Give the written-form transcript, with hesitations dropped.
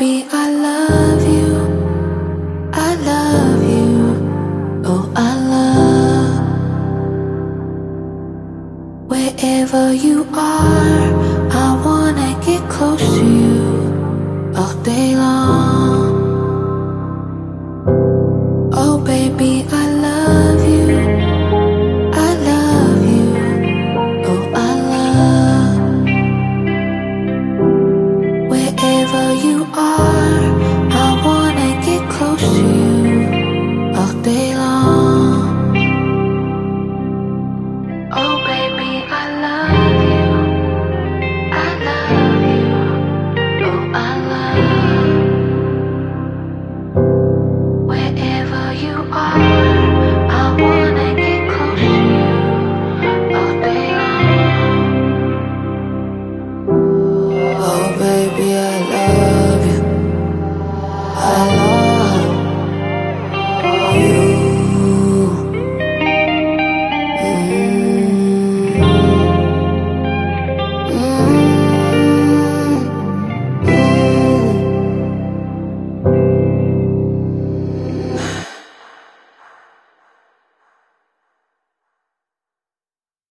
Baby, I love you, I love you, oh I love. Wherever you are, I wanna get close to you all day long.